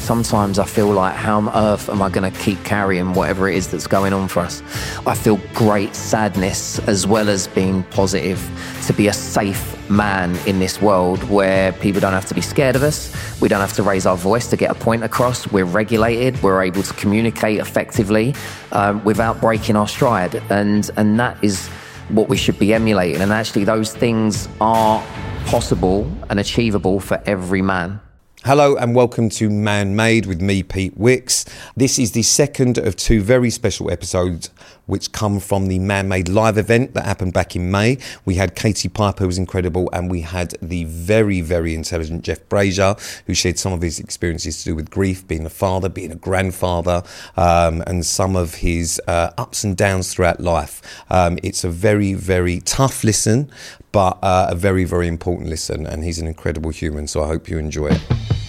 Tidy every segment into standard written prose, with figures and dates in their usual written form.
sometimes I feel like, how on earth am I going to keep carrying whatever it is that's going on for us? I feel great sadness as well as being positive to be a safe man in this world where people don't have to be scared of us. We don't have to raise our voice to get a point across. We're regulated. We're able to communicate effectively without breaking our stride. And that is what we should be emulating. And actually those things are possible and achievable for every man. Hello and welcome to Man Made with me, Pete Wicks. This is the second of two very special episodes which come from the Man Made live event that happened back in May. We had Katie Piper, who was incredible, and we had the very, very intelligent Jeff Brazier, who shared some of his experiences to do with grief, being a father, being a grandfather, and some of his ups and downs throughout life. It's a very, very tough listen, but a very, very important listen, and he's an incredible human, so I hope you enjoy it.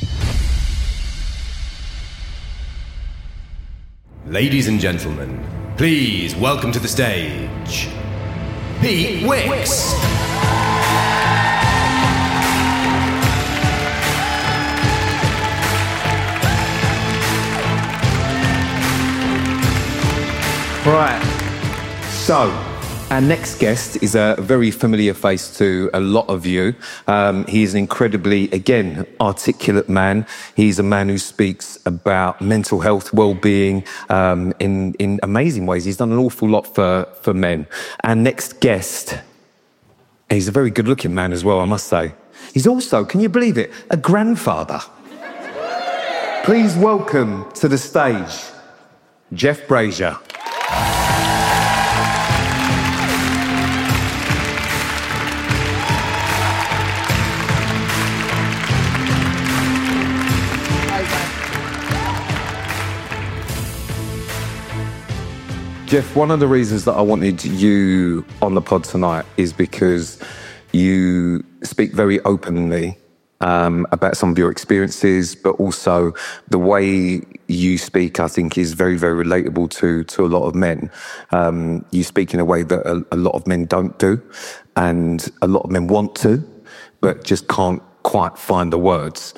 Ladies and gentlemen, please welcome to the stage, Pete Wicks. Right, so our next guest is a very familiar face to a lot of you. He is an incredibly, again, articulate man. He's a man who speaks about mental health, well-being in amazing ways. He's done an awful lot for men. Our next guest, he's a very good-looking man as well, I must say. He's also, can you believe it, a grandfather. Please welcome to the stage, Jeff Brazier. Jeff, one of the reasons that I wanted you on the pod tonight is because you speak very openly about some of your experiences, but also the way you speak, I think, is very, very relatable to a lot of men. You speak in a way that a lot of men don't do, and a lot of men want to, but just can't quite find the words.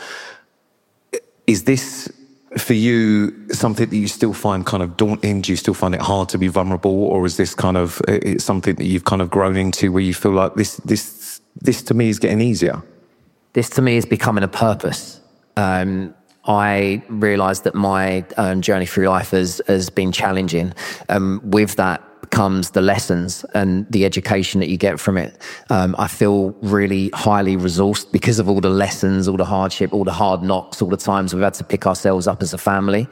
Is this, for you, something that you still find kind of daunting? Do you still find it hard to be vulnerable, or is this kind of it's something that you've kind of grown into where you feel like this to me is getting easier? This to me is becoming a purpose. I realised that my journey through life has been challenging. With that comes the lessons and the education that you get from it. I feel really highly resourced because of all the lessons, all the hardship, all the hard knocks, all the times we've had to pick ourselves up as a family.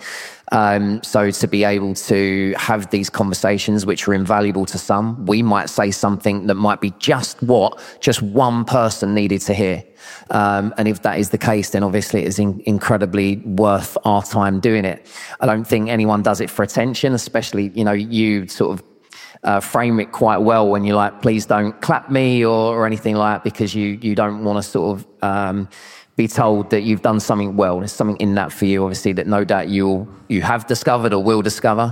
So to be able to have these conversations, which are invaluable to some, we might say something that might be just what just one person needed to hear. And if that is the case, then obviously it is incredibly worth our time doing it. I don't think anyone does it for attention, especially, you sort of frame it quite well when you're like, please don't clap me or anything like that, because you don't want to sort of be told that you've done something well. There's something in that for you, obviously, that no doubt you have discovered or will discover.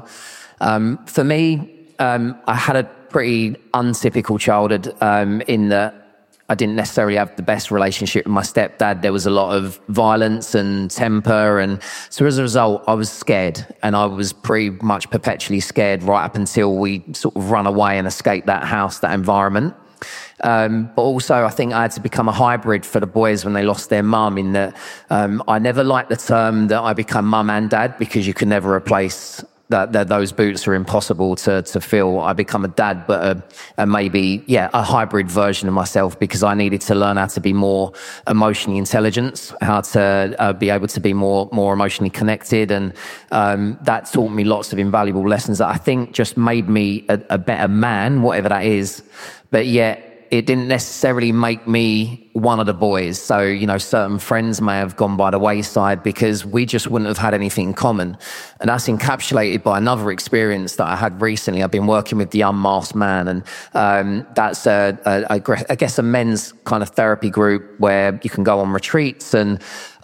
For me, I had a pretty untypical childhood in that I didn't necessarily have the best relationship with my stepdad. There was a lot of violence and temper. And so as a result, I was scared, and I was pretty much perpetually scared right up until we sort of run away and escape that house, that environment. But also I think I had to become a hybrid for the boys when they lost their mum, in that I never liked the term that I become mum and dad, because you can never replace that those boots are impossible to fill. I become a dad, but a hybrid version of myself, because I needed to learn how to be more emotionally intelligent, how to be able to be more emotionally connected, and that taught me lots of invaluable lessons that I think just made me a better man, whatever that is. But yet it didn't necessarily make me one of the boys. So, certain friends may have gone by the wayside because we just wouldn't have had anything in common. And that's encapsulated by another experience that I had recently. I've been working with the Unmasked Man, and that's, I guess, a men's kind of therapy group where you can go on retreats, and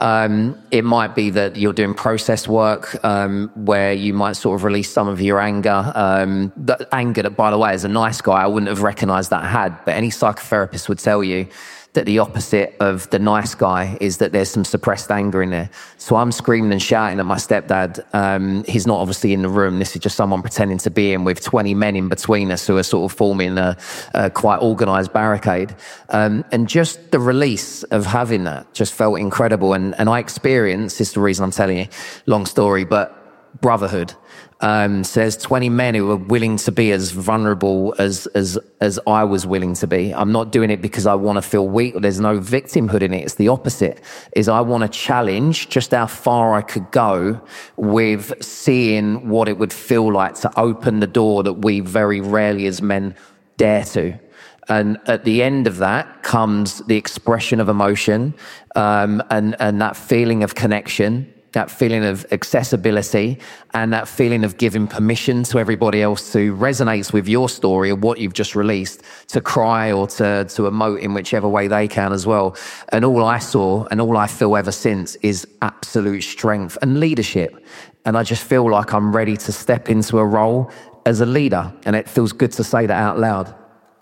it might be that you're doing process work where you might sort of release some of your anger. That anger that, by the way, as a nice guy, I wouldn't have recognised that I had, but any psychotherapist would tell you that the opposite of the nice guy is that there's some suppressed anger in there. So I'm screaming and shouting at my stepdad. He's not obviously in the room. This is just someone pretending to be in with 20 men in between us who are sort of forming a quite organised barricade. And just the release of having that just felt incredible. And I experienced, this is the reason I'm telling you, long story, but brotherhood. So there's 20 men who are willing to be as vulnerable as I was willing to be. I'm not doing it because I want to feel weak. There's no victimhood in it. It's the opposite. Is I want to challenge just how far I could go with seeing what it would feel like to open the door that we very rarely as men dare to. And at the end of that comes the expression of emotion, and that feeling of connection, that feeling of accessibility, and that feeling of giving permission to everybody else who resonates with your story or what you've just released to cry or to emote in whichever way they can as well. And all I saw and all I feel ever since is absolute strength and leadership. And I just feel like I'm ready to step into a role as a leader. And it feels good to say that out loud.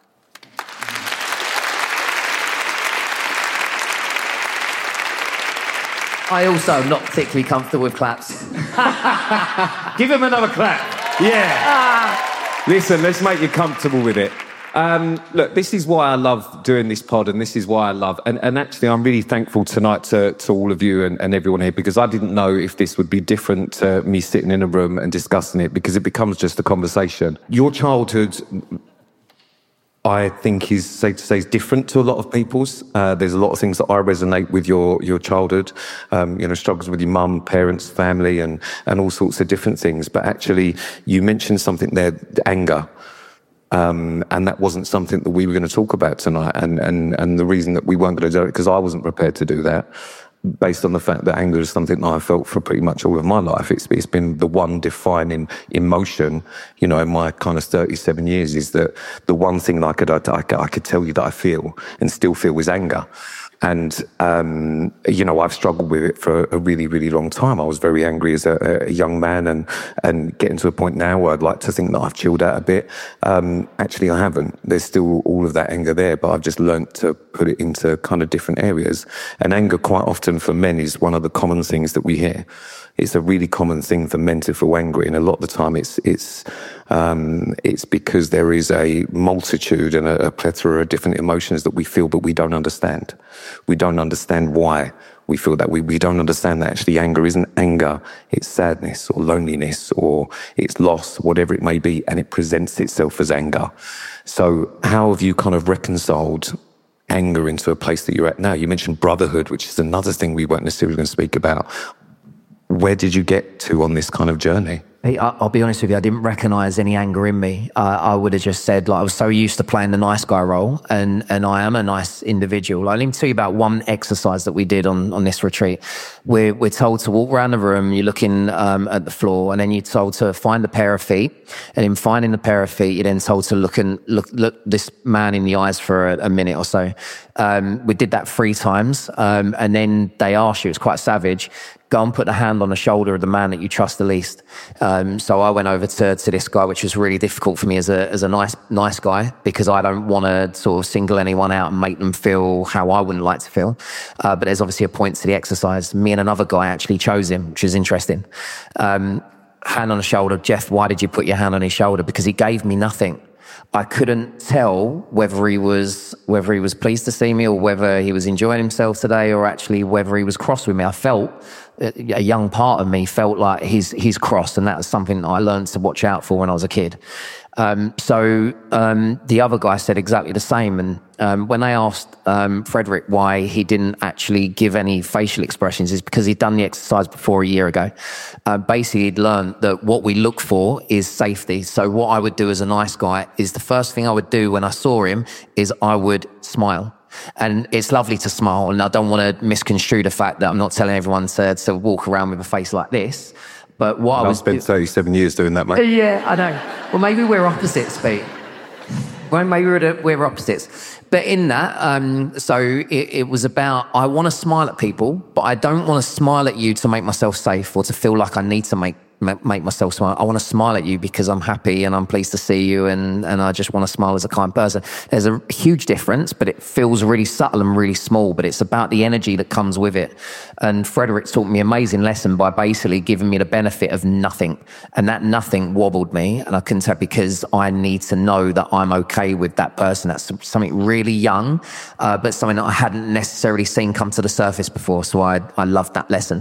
I also am not particularly comfortable with claps. Give him another clap. Yeah. Listen, let's make you comfortable with it. Look, this is why I love doing this pod, and this is why I love... And actually, I'm really thankful tonight to all of you and everyone here, because I didn't know if this would be different to me sitting in a room and discussing it, because it becomes just a conversation. Your childhood, I think, is safe to say, is different to a lot of people's. There's a lot of things that I resonate with your childhood, struggles with your mum, parents, family, and all sorts of different things. But actually, you mentioned something there, anger. And that wasn't something that we were going to talk about tonight. And the reason that we weren't going to do it, because I wasn't prepared to do that, based on the fact that anger is something that I felt for pretty much all of my life. It's been the one defining emotion, in my kind of 37 years, is that the one thing that I could tell you that I feel and still feel is anger. And, I've struggled with it for a really, really long time. I was very angry as a young man and getting to a point now where I'd like to think that I've chilled out a bit. Actually, I haven't. There's still all of that anger there, but I've just learnt to put it into kind of different areas. And anger quite often for men is one of the common things that we hear. It's a really common thing for men to feel angry, and a lot of the time it's because there is a multitude and a plethora of different emotions that we feel, but we don't understand. We don't understand why we feel that. We don't understand that actually anger isn't anger, it's sadness or loneliness or it's loss, whatever it may be, and it presents itself as anger. So how have you kind of reconciled anger into a place that you're at now? You mentioned brotherhood, which is another thing we weren't necessarily going to speak about. Where did you get to on this kind of journey? Hey, I'll be honest with you, I didn't recognise any anger in me. I would have just said, I was so used to playing the nice guy role, and I am a nice individual. Let me tell you about one exercise that we did on this retreat. We're told to walk around the room, you're looking at the floor, and then you're told to find a pair of feet, and in finding the pair of feet, you're then told to look this man in the eyes for a minute or so. We did that 3 times, and then they asked you, it's quite savage, go and put a hand on the shoulder of the man that you trust the least. So I went over to this guy, which was really difficult for me as a nice guy, because I don't want to sort of single anyone out and make them feel how I wouldn't like to feel. But there's obviously a point to the exercise. Me and another guy actually chose him, which is interesting. Hand on the shoulder. Jeff, why did you put your hand on his shoulder? Because he gave me nothing. I couldn't tell whether he was pleased to see me or whether he was enjoying himself today or actually whether he was cross with me. I felt, a young part of me felt like he's cross, and that was something that I learned to watch out for when I was a kid. So the other guy said exactly the same. And when they asked Frederick why he didn't actually give any facial expressions, is because he'd done the exercise before a year ago. Basically, he'd learned that what we look for is safety. So what I would do as a nice guy is the first thing I would do when I saw him is I would smile. And it's lovely to smile, and I don't want to misconstrue the fact that I'm not telling everyone to walk around with a face like this. But what I spent 37 years doing that, mate. Yeah, I know. Well, maybe we're opposites, Pete. Well, maybe we're opposites. But in that, it was about, I want to smile at people, but I don't want to smile at you to make myself safe or to feel like I need to make myself smile. I want to smile at you because I'm happy and I'm pleased to see you, and I just want to smile as a kind person. There's a huge difference, but it feels really subtle and really small, but it's about the energy that comes with it. And Frederick taught me an amazing lesson by basically giving me the benefit of nothing. And that nothing wobbled me, and I couldn't tell, because I need to know that I'm okay with that person. That's something really young, but something that I hadn't necessarily seen come to the surface before. So I loved that lesson.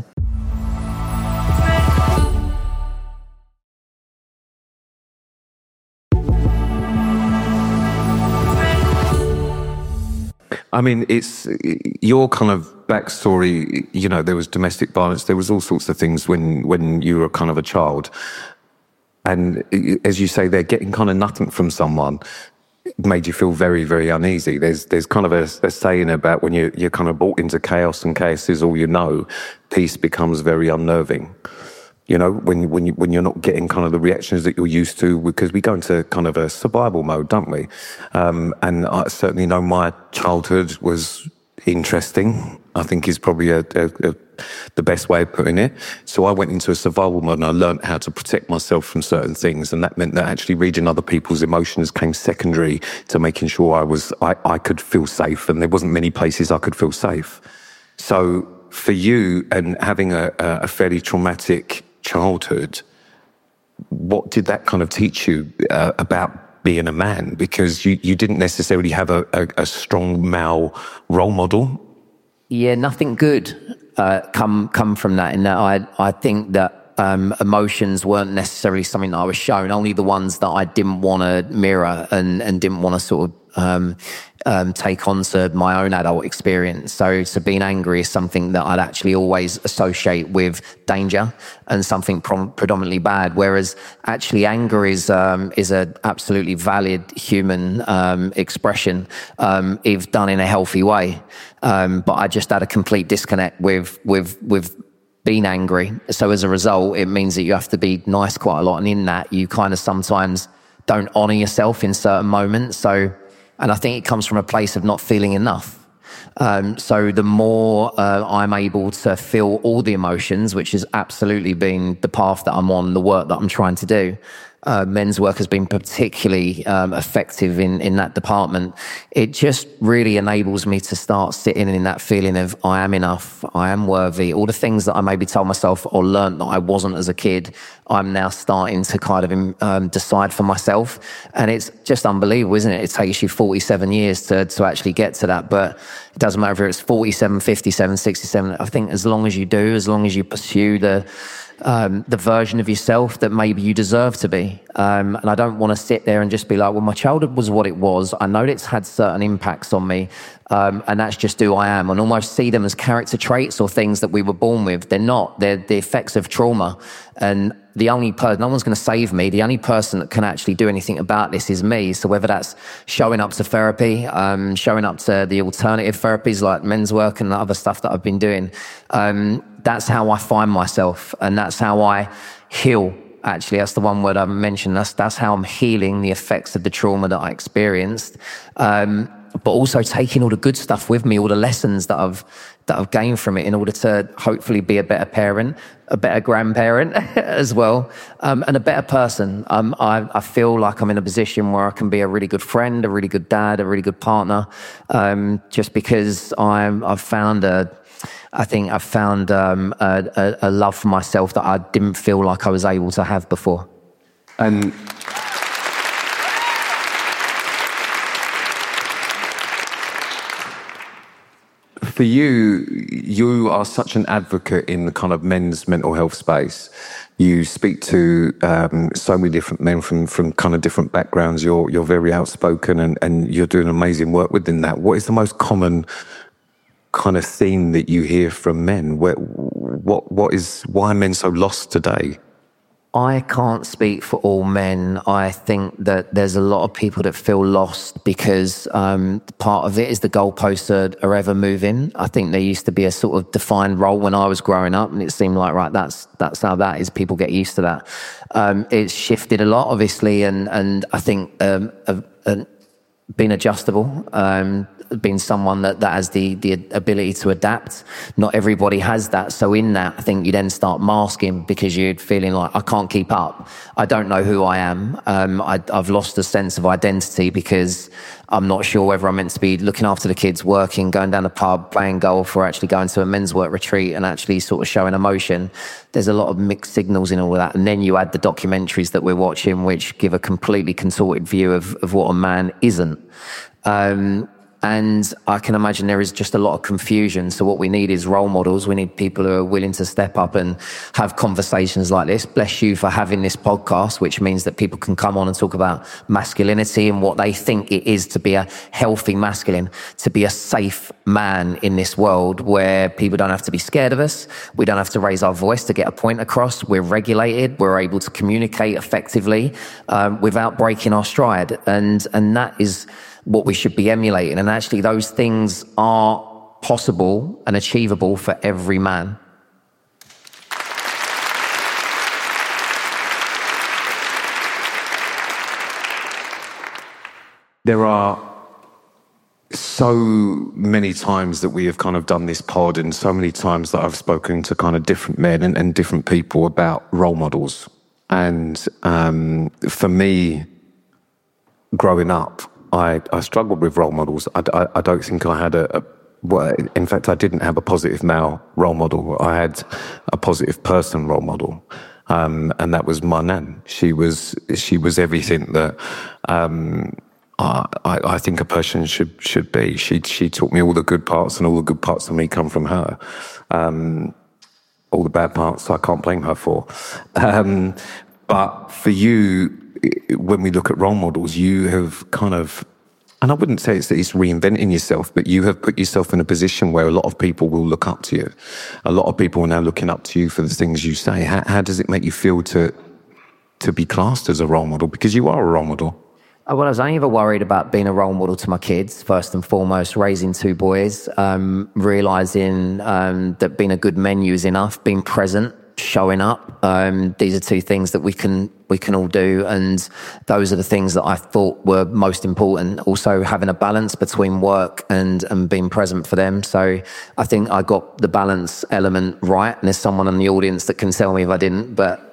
I mean, it's your kind of backstory. You know, there was domestic violence. There was all sorts of things when you were kind of a child. And as you say, they're getting kind of nothing from someone made you feel very, very uneasy. There's kind of a saying about when you're kind of brought into chaos and chaos is all you know, peace becomes very unnerving. You know, when you're not getting kind of the reactions that you're used to, because we go into kind of a survival mode, don't we? And I certainly know my childhood was interesting, I think is probably the best way of putting it. So I went into a survival mode and I learned how to protect myself from certain things. And that meant that actually reading other people's emotions came secondary to making sure I could feel safe. And there wasn't many places I could feel safe. So for you, and having a fairly traumatic childhood, what did that kind of teach you about being a man? Because you didn't necessarily have a strong male role model. Yeah, nothing good come from that. In that, I think that emotions weren't necessarily something that I was shown. Only the ones that I didn't want to mirror and didn't want to sort of take on to my own adult experience. So being angry is something that I'd actually always associate with danger and something predominantly bad. Whereas actually anger is a absolutely valid human expression if done in a healthy way. But I just had a complete disconnect with being angry. So as a result, it means that you have to be nice quite a lot. And in that, you kind of sometimes don't honor yourself in certain moments. And I think it comes from a place of not feeling enough. So the more I'm able to feel all the emotions, which has absolutely been the path that I'm on, the work that I'm trying to do, men's work has been particularly effective in that department. It just really enables me to start sitting in that feeling of I am enough, I am worthy. All the things that I maybe told myself or learnt that I wasn't as a kid, I'm now starting to kind of decide for myself. And it's just unbelievable, isn't it? It takes you 47 years to actually get to that. But it doesn't matter if it's 47, 57, 67. I think as long as you do, as long as you pursue the version of yourself that maybe you deserve to be. And I don't want to sit there and just be like, well, my childhood was what it was. I know it's had certain impacts on me. And that's just who I am, and almost see them as character traits or things that we were born with. They're not. They're the effects of trauma. And the only person, no one's going to save me. The only person that can actually do anything about this is me. So whether that's showing up to therapy, showing up to the alternative therapies like men's work and the other stuff that I've been doing, that's how I find myself, and that's how I heal. Actually, that's the one word I mentioned. That's how I'm healing the effects of the trauma that I experienced. But also taking all the good stuff with me, all the lessons that I've gained from it, in order to hopefully be a better parent, a better grandparent as well, and a better person. I feel like I'm in a position where I can be a really good friend, a really good dad, a really good partner, just because I've found a love for myself that I didn't feel like I was able to have before. And for you are such an advocate in the kind of men's mental health space. You speak to so many different men from kind of different backgrounds. You're very outspoken and you're doing amazing work within that. What is the most common kind of theme that you hear from men? Why are men so lost today? I can't speak for all men. I think that there's a lot of people that feel lost because part of it is the goalposts are ever moving. I think there used to be a sort of defined role when I was growing up, and it seemed like, right, that's how that is. People get used to that. It's shifted a lot, obviously, and I think being adjustable, being someone that has the ability to adapt. Not everybody has that. So in that, I think you then start masking because you're feeling like, I can't keep up. I don't know who I am. I've lost a sense of identity because I'm not sure whether I'm meant to be looking after the kids, working, going down the pub, playing golf, or actually going to a men's work retreat and actually sort of showing emotion. There's a lot of mixed signals in all of that. And then you add the documentaries that we're watching, which give a completely contorted view of what a man isn't. And I can imagine there is just a lot of confusion. So what we need is role models. We need people who are willing to step up and have conversations like this. Bless you for having this podcast, which means that people can come on and talk about masculinity and what they think it is to be a healthy masculine, to be a safe man in this world where people don't have to be scared of us. We don't have to raise our voice to get a point across. We're regulated. We're able to communicate effectively without breaking our stride. And that is what we should be emulating. And actually those things are possible and achievable for every man. There are so many times that we have kind of done this pod, and so many times that I've spoken to kind of different men and different people about role models. And for me, growing up, I struggled with role models. I don't think I had well, in fact, I didn't have a positive male role model. I had a positive person role model, and that was my nan. She was everything that I think a person should be. She taught me all the good parts, and all the good parts of me come from her. All the bad parts I can't blame her for. But for you, when we look at role models, you have kind of, and I wouldn't say it's reinventing yourself, but you have put yourself in a position where a lot of people will look up to you. A lot of people are now looking up to you for the things you say. How does it make you feel to be classed as a role model? Because you are a role model. Well, I was only ever worried about being a role model to my kids, first and foremost, raising two boys, realising that being a good menu is enough, being present, showing up. These are two things that we can all do, and those are the things that I thought were most important. Also having a balance between work and being present for them. So I think I got the balance element right, and there's someone in the audience that can tell me if I didn't, but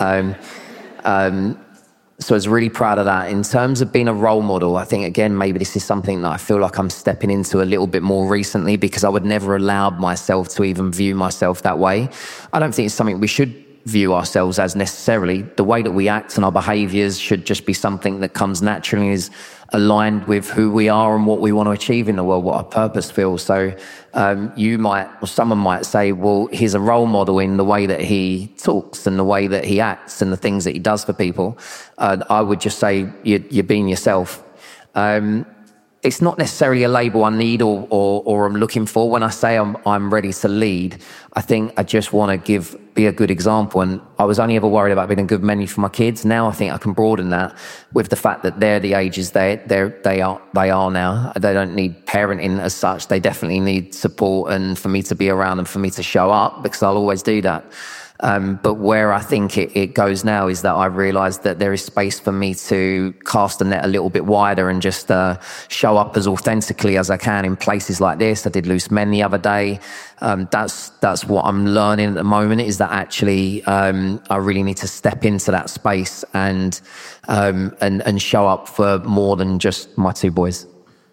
so I was really proud of that. In terms of being a role model, I think, again, maybe this is something that I feel like I'm stepping into a little bit more recently, because I would never allow myself to even view myself that way. I don't think it's something we should view ourselves as necessarily. The way that we act and our behaviours should just be something that comes naturally, is aligned with who we are and what we want to achieve in the world, what our purpose feels. So you might, or someone might say, well, he's a role model in the way that he talks and the way that he acts and the things that he does for people. I would just say you're being yourself. It's not necessarily a label I need or I'm looking for. When I say I'm ready to lead, I think I just want to be a good example. And I was only ever worried about being a good menu for my kids. Now I think I can broaden that with the fact that they're the ages they are now. They don't need parenting as such. They definitely need support, and for me to be around and for me to show up, because I'll always do that. But where I think it goes now is that I realised that there is space for me to cast the net a little bit wider and just show up as authentically as I can in places like this. I did Loose Men the other day. That's what I'm learning at the moment, is that actually I really need to step into that space and show up for more than just my two boys.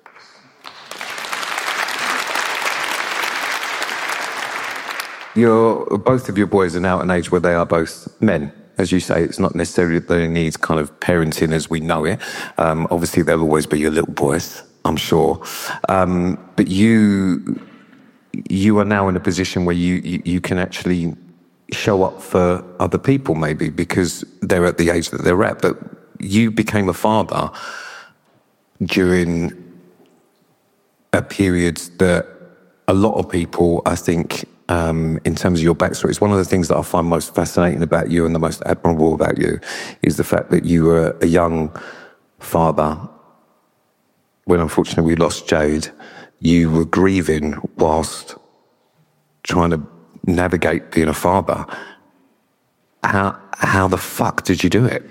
Both of your boys are now at an age where they are both men. As you say, it's not necessarily that they need kind of parenting as we know it. Obviously, they'll always be your little boys, I'm sure. But you are now in a position where you can actually show up for other people, maybe, because they're at the age that they're at. But you became a father during a period that a lot of people, I think, in terms of your backstory, it's one of the things that I find most fascinating about you and the most admirable about you is the fact that you were a young father when, unfortunately, we lost Jade. You were grieving whilst trying to navigate being a father. How the fuck did you do it?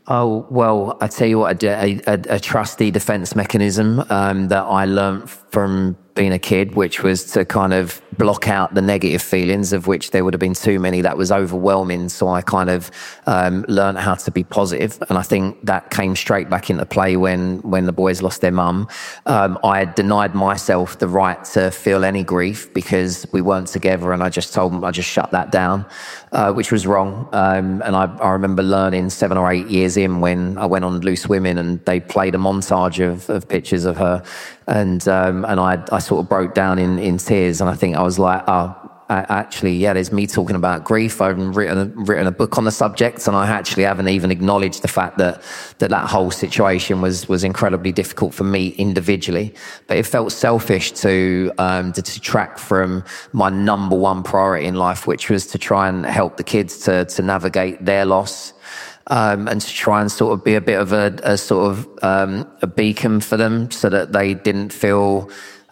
Oh, well, I tell you what, a trusty defense mechanism that I learned from being a kid, which was to kind of block out the negative feelings, of which there would have been too many. That was overwhelming. So I kind of learned how to be positive. And I think that came straight back into play when the boys lost their mum. I had denied myself the right to feel any grief because we weren't together, and I just told them, I just shut that down, which was wrong. And I remember learning 7 or 8 years in when I went on Loose Women and they played a montage of pictures of her. And I sort of broke down in tears, and I think I was like, actually, yeah, there's me talking about grief. I've written a book on the subject, and I actually haven't even acknowledged the fact that whole situation was incredibly difficult for me individually. But it felt selfish to detract from my number one priority in life, which was to try and help the kids to navigate their loss. And to try and sort of be a bit of a beacon for them, so that they didn't feel,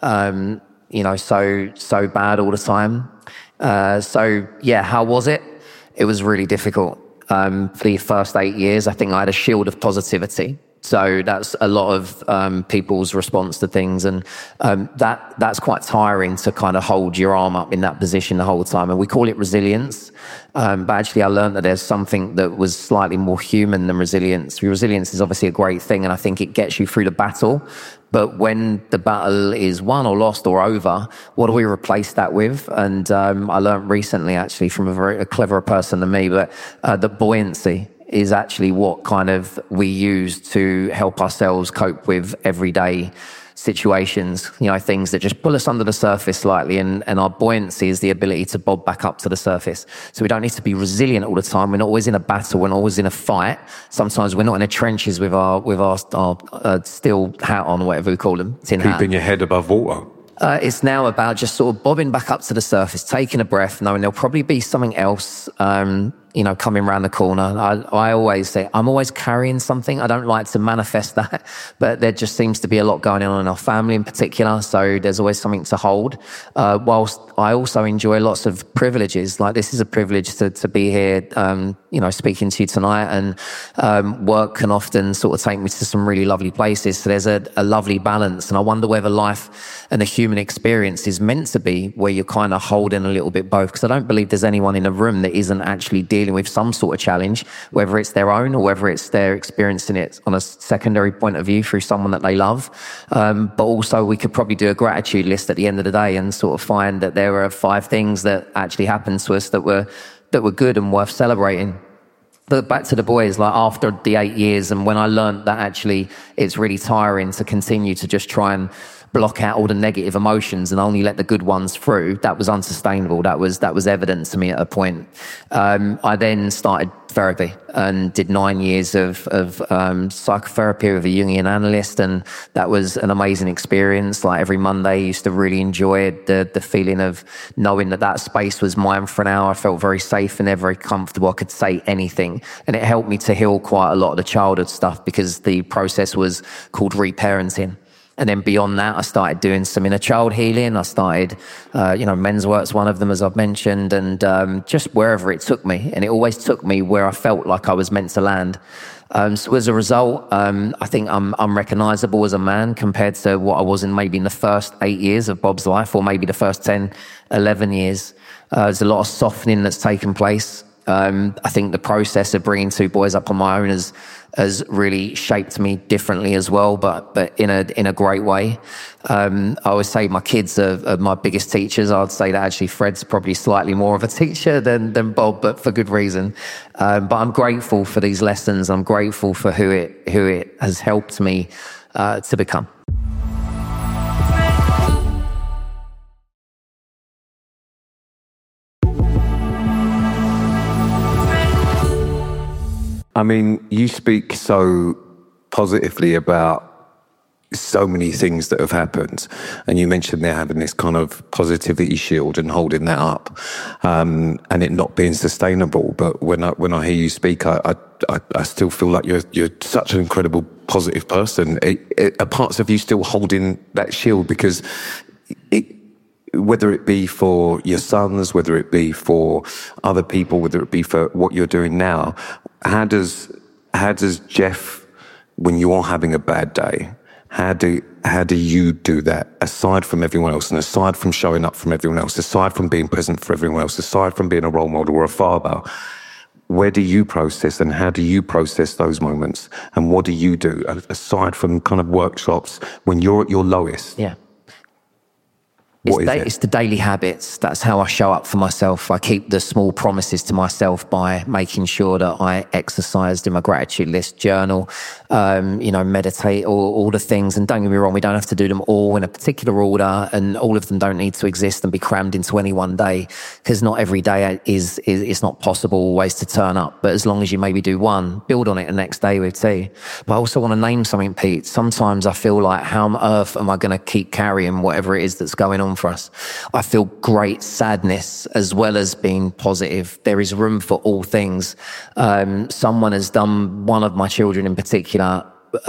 so bad all the time. So yeah, how was it? It was really difficult. For the first 8 years, I think I had a shield of positivity. So that's a lot of people's response to things, and that's quite tiring to kind of hold your arm up in that position the whole time. And we call it resilience, but actually I learned that there's something that was slightly more human than resilience. Resilience is obviously a great thing, and I think it gets you through the battle. But when the battle is won or lost or over, what do we replace that with? And I learned recently, actually, from a cleverer person than me, but that buoyancy is actually what kind of we use to help ourselves cope with everyday situations, things that just pull us under the surface slightly, and our buoyancy is the ability to bob back up to the surface. So we don't need to be resilient all the time. We're not always in a battle. We're not always in a fight. Sometimes we're not in the trenches with our steel hat on, whatever we call them, tin hat. Keeping your head above water. It's now about just sort of bobbing back up to the surface, taking a breath, knowing there'll probably be something else, coming around the corner. I always say I'm always carrying something. I don't like to manifest that, but there just seems to be a lot going on in our family in particular. So there's always something to hold. Whilst I also enjoy lots of privileges. Like, this is a privilege to be here, speaking to you tonight, and work can often sort of take me to some really lovely places. So there's a lovely balance. And I wonder whether life and the human experience is meant to be where you're kind of holding a little bit both. Because I don't believe there's anyone in a room that isn't actually dealing with some sort of challenge, whether it's their own or whether it's they're experiencing it on a secondary point of view through someone that they love. But also we could probably do a gratitude list at the end of the day and sort of find that there were 5 things that actually happened to us that were good and worth celebrating. But back to the boys, like after the 8 years, and when I learned that actually it's really tiring to continue to just try and block out all the negative emotions and only let the good ones through, that was unsustainable. That was evident to me at a point. I then started therapy and did 9 years of psychotherapy with a Jungian analyst, and that was an amazing experience. Like, every Monday I used to really enjoy the feeling of knowing that space was mine for an hour. I felt very safe and very comfortable. I could say anything, and it helped me to heal quite a lot of the childhood stuff, because the process was called reparenting. And then beyond that, I started doing some inner child healing. I started, men's work's one of them, as I've mentioned, and just wherever it took me. And it always took me where I felt like I was meant to land. So as a result, I think I'm unrecognisable as a man compared to what I was in the first 8 years of Bob's life, or maybe the first 10, 11 years. There's a lot of softening that's taken place. I think the process of bringing 2 boys up on my own has really shaped me differently as well, but in a great way. I always say my kids are my biggest teachers. I'd say that actually Fred's probably slightly more of a teacher than Bob, but for good reason. But I'm grateful for these lessons. I'm grateful for who it has helped me to become. I mean, you speak so positively about so many things that have happened, and you mentioned they're having this kind of positivity shield and holding that up, and it not being sustainable. But when I hear you speak, I still feel like you're such an incredible positive person. Are parts of you still holding that shield? Because whether it be for your sons, whether it be for other people, whether it be for what you're doing now, how does how does Jeff, when you're having a bad day, how do you do that, aside from everyone else, and aside from showing up from everyone else, aside from being present for everyone else, aside from being a role model or a father? Where do you process, and how do you process those moments? And what do you do, aside from kind of workshops, when you're at your lowest? Yeah. What It's the daily habits. That's how I show up for myself. I keep the small promises to myself by making sure that I exercise, do my gratitude list, journal, meditate, all the things. And don't get me wrong, we don't have to do them all in a particular order, and all of them don't need to exist and be crammed into any one day, because not every day is it's not possible always to turn up. But as long as you maybe do one, build on it the next day with two. But I also want to name something, Pete. Sometimes I feel like, how on earth am I going to keep carrying whatever it is that's going on for us? I feel great sadness as well as being positive. There is room for all things. Someone has done, one of my children in particular,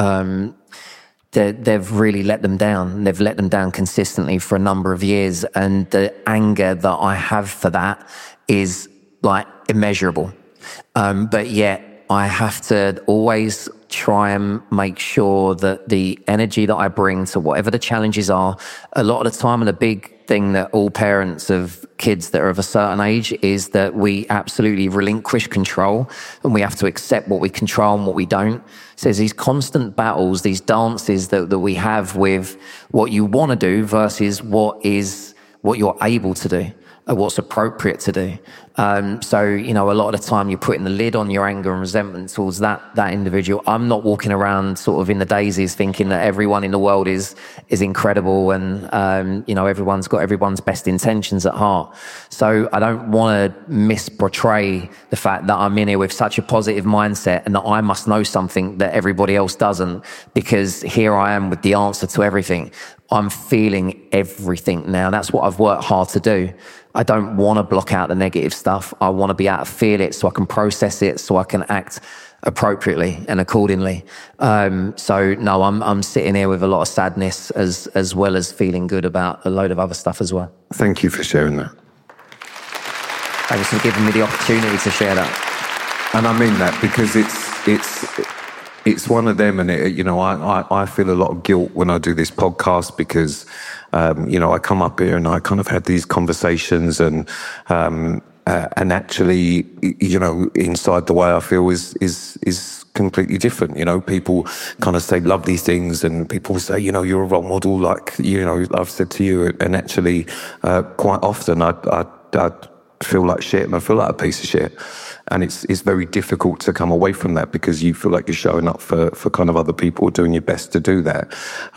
they've really let them down. They've let them down consistently for a number of years. And the anger that I have for that is like immeasurable. But yet I have to always try and make sure that the energy that I bring to whatever the challenges are, a lot of the time, and the big thing that all parents of kids that are of a certain age is that we absolutely relinquish control, and we have to accept what we control and what we don't. So there's these constant battles, these dances that we have with what you want to do versus what you're able to do, what's appropriate to do. So, a lot of the time you're putting the lid on your anger and resentment towards that individual. I'm not walking around sort of in the daisies thinking that everyone in the world is incredible and, everyone's got everyone's best intentions at heart. So I don't want to misportray the fact that I'm in here with such a positive mindset and that I must know something that everybody else doesn't, because here I am with the answer to everything. I'm feeling everything now. That's what I've worked hard to do. I don't want to block out the negative stuff. I want to be able to feel it so I can process it, so I can act appropriately and accordingly. I'm sitting here with a lot of sadness as well as feeling good about a load of other stuff as well. Thank you for sharing that. Thanks for giving me the opportunity to share that. And I mean that because it's one of them, and I feel a lot of guilt when I do this podcast because I come up here and I kind of had these conversations and actually inside the way I feel is completely different. People kind of say lovely things, and people say you're a role model, like I've said to you, and actually quite often I feel like shit and I feel like a piece of shit. And it's very difficult to come away from that because you feel like you're showing up for kind of other people, doing your best to do that.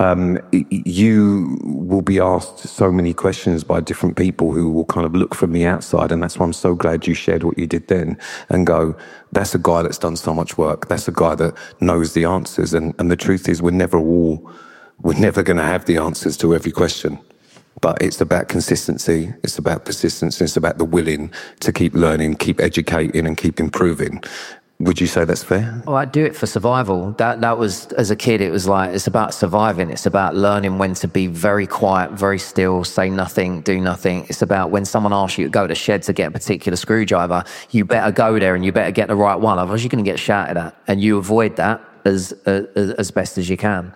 You will be asked so many questions by different people who will kind of look from the outside. And that's why I'm so glad you shared what you did then and go, that's a guy that's done so much work. That's a guy that knows the answers. And the truth is we're never going to have the answers to every question. But it's about consistency, it's about persistence, it's about the willing to keep learning, keep educating and keep improving. Would you say that's fair? Oh, I do it for survival. That was, as a kid, it was like, it's about surviving. It's about learning when to be very quiet, very still, say nothing, do nothing. It's about when someone asks you to go to the shed to get a particular screwdriver, you better go there and you better get the right one, otherwise you're going to get shouted at. And you avoid that as best as you can.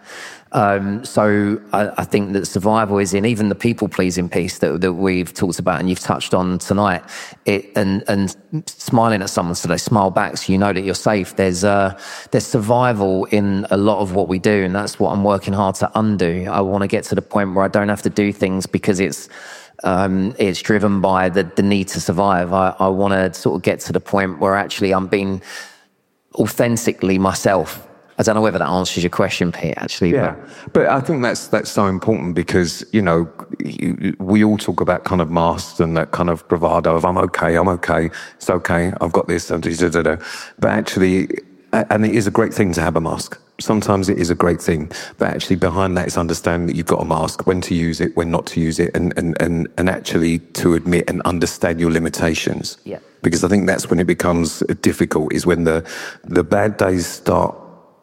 So I think that survival is in even the people-pleasing piece that we've talked about and you've touched on tonight. And smiling at someone so they smile back so you know that you're safe. There's survival in a lot of what we do, and that's what I'm working hard to undo. I want to get to the point where I don't have to do things because it's driven by the need to survive. I want to sort of get to the point where actually I'm being authentically myself. I don't know whether that answers your question, Pete, actually. Yeah, but I think that's so important because, we all talk about kind of masks and that kind of bravado of I'm okay, it's okay, I've got this, but actually, and it is a great thing to have a mask. Sometimes it is a great thing, but actually behind that is understanding that you've got a mask, when to use it, when not to use it, and actually to admit and understand your limitations. Yeah. Because I think that's when it becomes difficult, is when the bad days start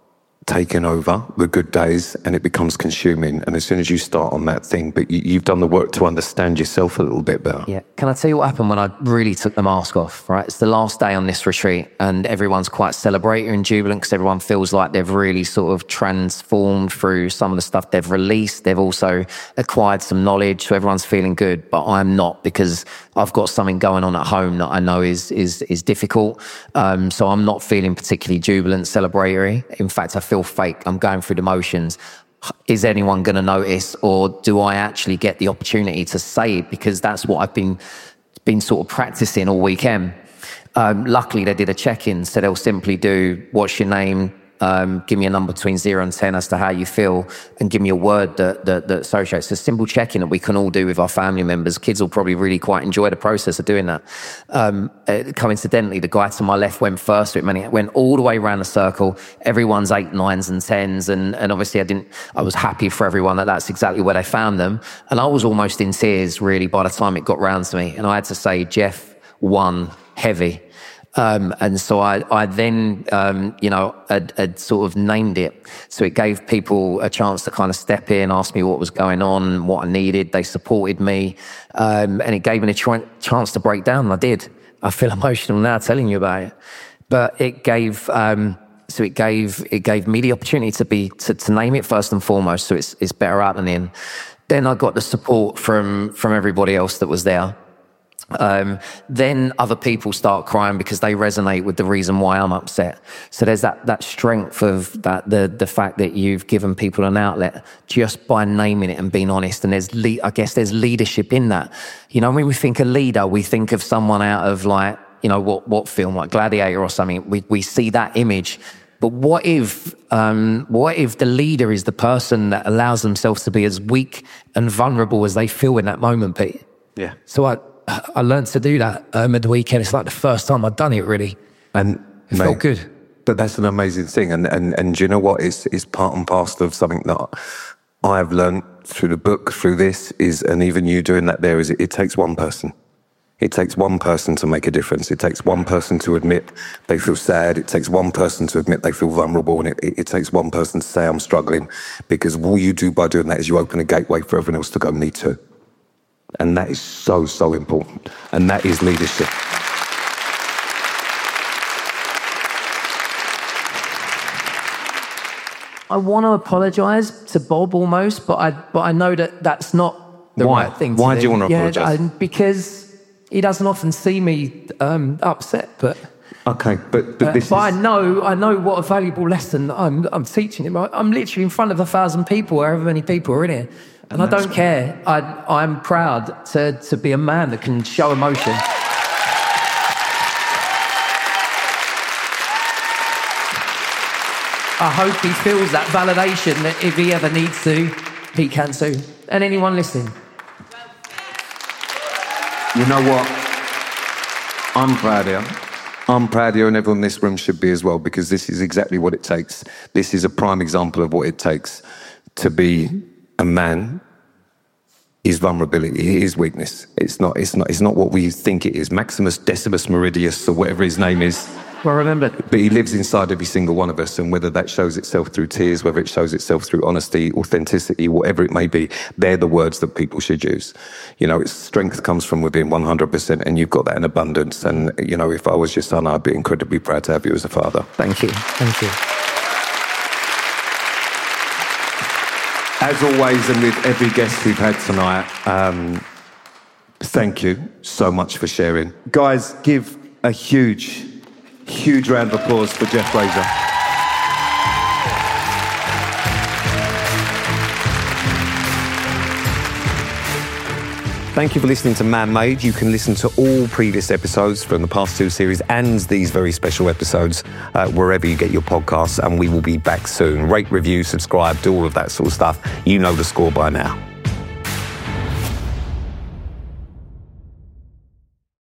taking over the good days, and it becomes consuming. And as soon as you start on that thing, but you've done the work to understand yourself a little bit better. Yeah. Can I tell you what happened when I really took the mask off, right? It's the last day on this retreat, and everyone's quite celebratory and jubilant because everyone feels like they've really sort of transformed through some of the stuff they've released. They've also acquired some knowledge, so everyone's feeling good, but I'm not, because I've got something going on at home that I know is difficult. So I'm not feeling particularly jubilant, celebratory. In fact, I feel fake. I'm going through the motions. Is anyone going to notice, or do I actually get the opportunity to say it? Because that's what I've been sort of practicing all weekend. Luckily, they did a check-in, so they'll simply do, what's your name? Give me a number between 0 and 10 as to how you feel, and give me a word that associates. It's a simple check-in that we can all do with our family members. Kids will probably really quite enjoy the process of doing that. Coincidentally, the guy to my left went first. It went all the way around the circle. Everyone's 8, 9s and 10s. And obviously I was happy for everyone that that's exactly where they found them. And I was almost in tears, really, by the time it got round to me. And I had to say, Jeff won heavy. And so I then, had sort of named it. So it gave people a chance to kind of step in, ask me what was going on, what I needed. They supported me. And it gave me a chance to break down. And I did. I feel emotional now telling you about it. But it gave, it gave me the opportunity to name it first and foremost. So it's better out than in. Then I got the support from everybody else that was there. Then other people start crying because they resonate with the reason why I'm upset. So there's that strength of that, the fact that you've given people an outlet just by naming it and being honest. And I guess there's leadership in that. You know, when we think a leader, we think of someone out of like, you know, what film, like Gladiator or something. We see that image. But what if the leader is the person that allows themselves to be as weak and vulnerable as they feel in that moment, Pete? Yeah. So I learned to do that at the weekend. It's like the first time I'd done it, really. And it felt good. But that's an amazing thing. And you know what? It's part and parcel of something that I've learned through the book, through this, and even you doing that there, is it takes one person. It takes one person to make a difference. It takes one person to admit they feel sad. It takes one person to admit they feel vulnerable. And it takes one person to say, I'm struggling. Because all you do by doing that is you open a gateway for everyone else to go, me too. And that is so, so important. And that is leadership. I want to apologise to Bob almost, but I know that that's not the right thing to do. Why do you want to apologise? Because he doesn't often see me upset, but... Okay, but this I know what a valuable lesson I'm teaching him. I'm literally in front of 1,000 people, however many people are in here. And I don't care. I'm proud to be a man that can show emotion. I hope he feels that validation that if he ever needs to, he can too. And anyone listening. You know what? I'm proud of you. I'm proud of you, and everyone in this room should be as well, because this is exactly what it takes. This is a prime example of what it takes to be a man. Is vulnerability, his weakness. It's not what we think it is. Maximus Decimus Meridius, or whatever his name is. Well, remember. But he lives inside every single one of us, and whether that shows itself through tears, whether it shows itself through honesty, authenticity, whatever it may be, they're the words that people should use. You know, strength comes from within 100%, and you've got that in abundance. And, you know, if I was your son, I'd be incredibly proud to have you as a father. Thank you. Thank you. As always, and with every guest we've had tonight, thank you so much for sharing. Guys, give a huge round of applause for Jeff Razor. Thank you for listening to Man Made. You can listen to all previous episodes from the past 2 series and these very special episodes wherever you get your podcasts, and we will be back soon. Rate, review, subscribe, do all of that sort of stuff. You know the score by now.